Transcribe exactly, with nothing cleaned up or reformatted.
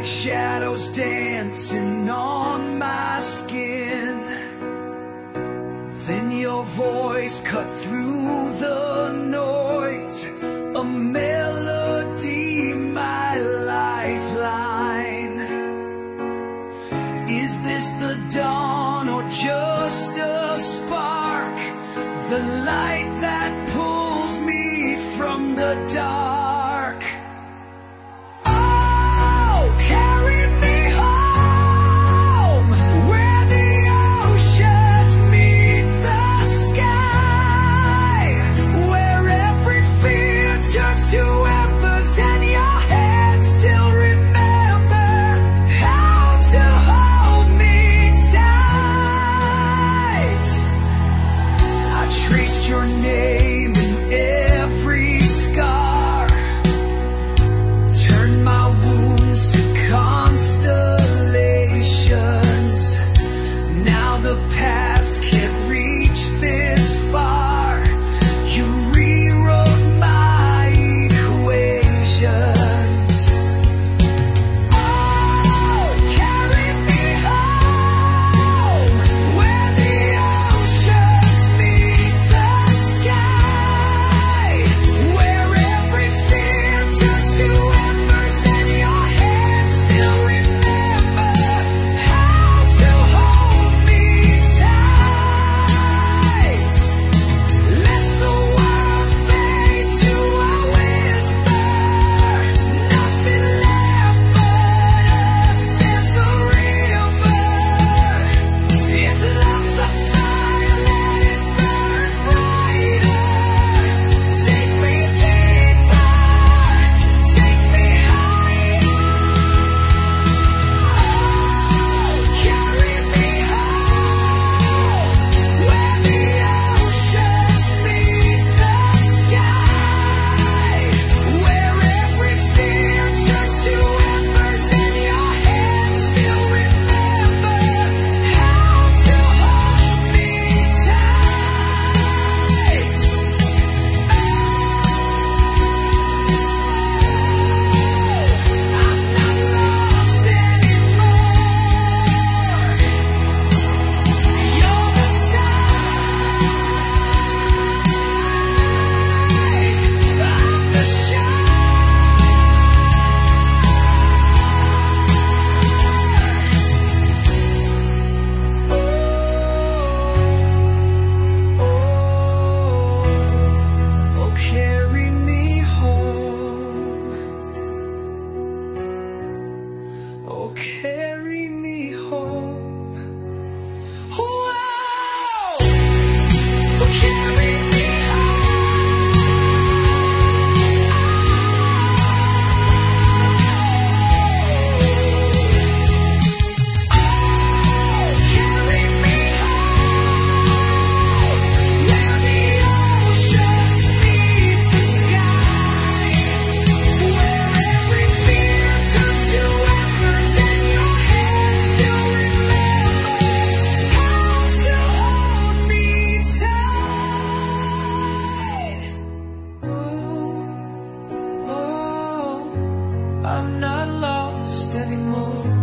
like shadows dancing on my skin. Then your voice cut through the noise, a melody, my lifeline. Is this the dawn or just a spark? The light that pulls me from the dark. Oh, carry me home, where the oceans meet the sky, where every fear turns to embers and your hands still remember how to hold me tight. I traced your name in every scar, turned my wounds to constellations. Now the past can't reach this far. You rewrote my equations. Oh, carry me home, where the oceans meet the sky, where every fear turns to embers and your hands still remember how to hold me tight. Let the world fade to a whisper, nothing left but us and the river. If love's a fire, let it burn brighter. Take me deeper, take me higher. Oh, carry me home, where the oceans meet the sky, where every fear turns to embers and your hands still remember how to hold me tight. I'm not lost anymore. You're the tide. I'm the shore. Oh, carry me home. Oh, carry me home. Whoa! Oh, carry me home. Carry me home, where the oceans meet the sky, where every fear turns to embers and your hands still remember how to hold me tight. Oh, oh, I'm not lost anymore.